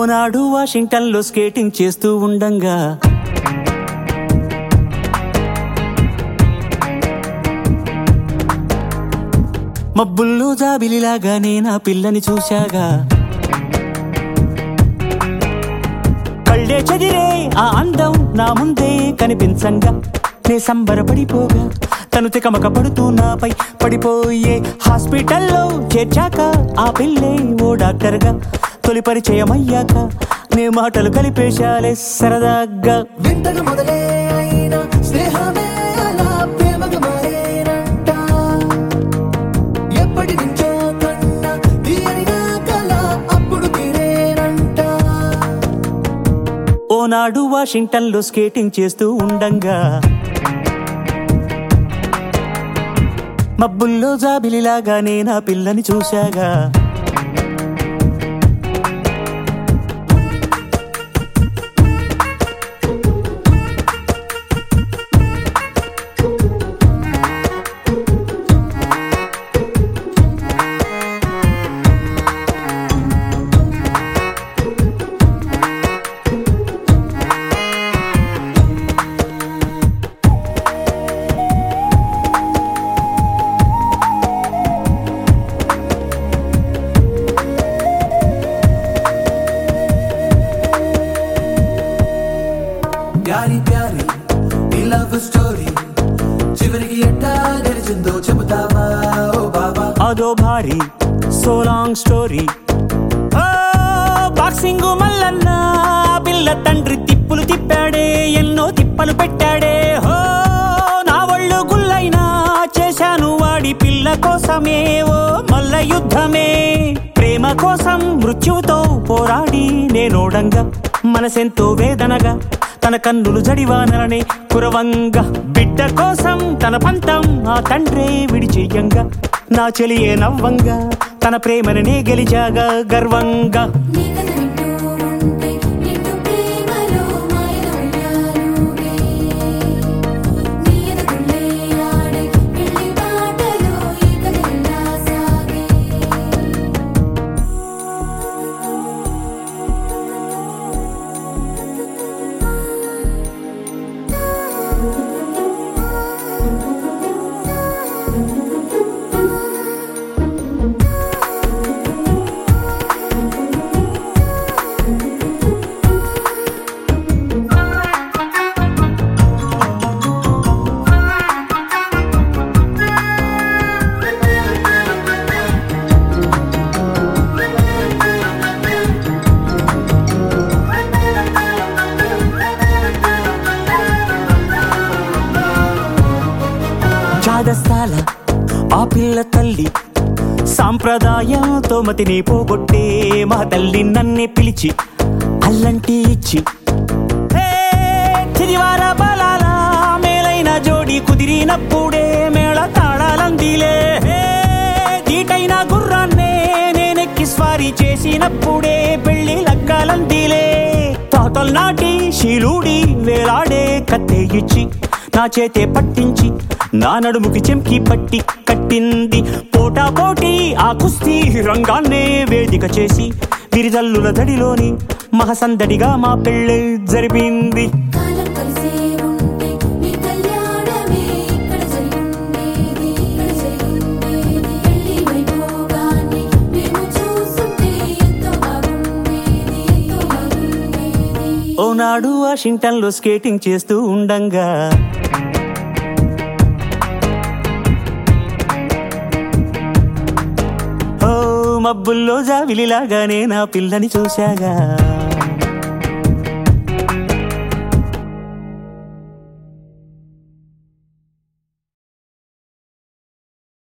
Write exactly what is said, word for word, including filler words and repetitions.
ఓనాడు వాషింగ్టన్ లో స్కేటింగ్ చేస్తూ ఉండంగా మబ్బుల్లో జాబిలిలాగా నేను ఆ పిల్లని చూశాగా కళ్ళే చెదిరే ఆ అందం నా ముందే కనిపించంగా నే సంబరపడిపోగా తను తికమక పడుతూ నాపై పడిపోయే హాస్పిటల్లో చేర్చాక ఆ పిల్లే ఓ డాక్టర్గా తొలి పరిచయం అయ్యాక నే మాటలు కలిపేశాలే సరదాగా వింతగా మొదలే అయిన స్నేహమే అలా ప్రేమగా మారేనంట ఎప్పటి నుంచో కన్నా తీయనిగా కల అప్పుడు తీరేనంట ఓనాడు వాషింగ్టన్ లో స్కేటింగ్ చేస్తూ ఉండంగా మబ్బుల్లో జాబిలిలాగా నేను ఆ పిల్లని చూశాగా ప్యారీ ప్యారీ ఈ లవ్ స్టోరీ చివరికి ఎట్టా గెలిచిందో చెబుతావా ఓ బాబా అదో భారీ so long story boxing Mallanna పిల్ల తండ్రి తిప్పులు తిప్పాడే ఎన్నో తిప్పలు పెట్టాడే హో నా ఒళ్ళు గుల్లైనా చేశాను వాడి పిల్ల కోసమే ఓ మల్ల యుద్ధమే ప్రేమ కోసం మృత్యుతో పోరాడి నేనోడంగా మనసెంతో వేదనగా తన కన్నులు జడివానరనే కురవంగా బిడ్డ కోసం తన పంతం ఆ తండ్రే విడిచెయ్యంగా నా చెలియే నవ్వంగా తన ప్రేమనే గెలిచాగా గర్వంగా చాదస్తాల ఆ పిల్ల తల్లి సాంప్రదాయంతో మతిని పోగొట్టే మా తల్లి నన్నే పిలిచి అల్లంటి ఇచ్చి చిరివార బలాల మేలైన జోడి కుదిరినప్పుడే మేళ తాళాలందిలే దీటైన గుర్రాన్నే నేనెక్కి స్వారీ చేసినప్పుడే పెళ్లి లగ్గాలందిలే తాతల్ నాటి శీలుడి వేలాడే కత్తే ఇచ్చి నా చేతే పట్టించి నా నడుముకి చెంకి పట్టి కట్టింది పోటా పోటీ ఆ కుస్తీ రంగాన్నే వేదిక చేసి విరిజల్లుల దడిలోని మహసందడిగా మా పెళ్ళి జరిపింది ఓనాడు వాషింగ్టన్ లో స్కేటింగ్ చేస్తూ ఉండంగా మబ్బుల్లో జావిలిలాగానే నా పిల్లని చూశాగా.